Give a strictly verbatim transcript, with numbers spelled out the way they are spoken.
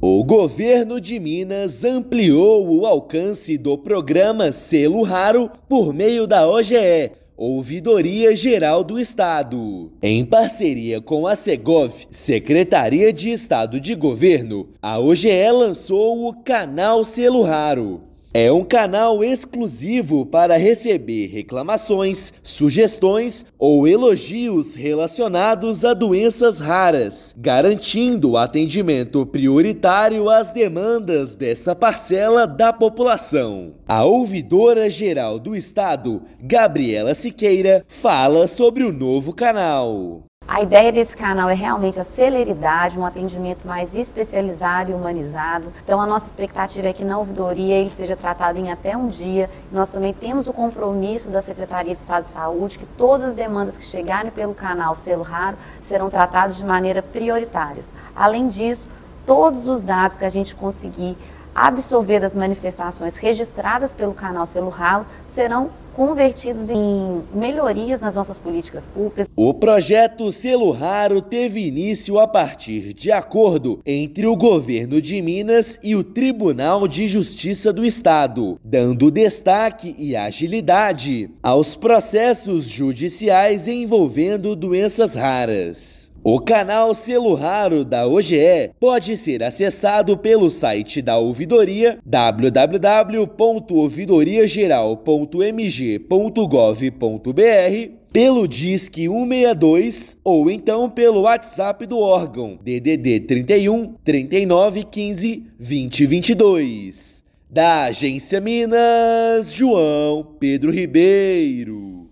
O governo de Minas ampliou o alcance do programa Selo Raro por meio da O G E, Ouvidoria Geral do Estado. Em parceria com a Segov, Secretaria de Estado de Governo, a O G E lançou o Canal Selo Raro. É um canal exclusivo para receber reclamações, sugestões ou elogios relacionados a doenças raras, garantindo o atendimento prioritário às demandas dessa parcela da população. A Ouvidora Geral do Estado, Gabriela Siqueira, fala sobre o novo canal. A ideia desse canal é realmente a celeridade, um atendimento mais especializado e humanizado. Então a nossa expectativa é que na ouvidoria ele seja tratado em até um dia. Nós também temos o compromisso da Secretaria de Estado de Saúde que todas as demandas que chegarem pelo canal Selo Raro serão tratadas de maneira prioritária. Além disso, todos os dados que a gente conseguir absorver das manifestações registradas pelo canal Selo Raro serão convertidos em melhorias nas nossas políticas públicas. O projeto Selo Raro teve início a partir de acordo entre o governo de Minas e o Tribunal de Justiça do Estado, dando destaque e agilidade aos processos judiciais envolvendo doenças raras. O canal Selo Raro da O G E pode ser acessado pelo site da Ouvidoria w w w ponto ouvidoria geral ponto m g ponto gov ponto b r, pelo Disque cento e sessenta e dois ou então pelo WhatsApp do órgão D D D trinta e um, trinta e nove, quinze, vinte, vinte e dois. Da Agência Minas, João Pedro Ribeiro.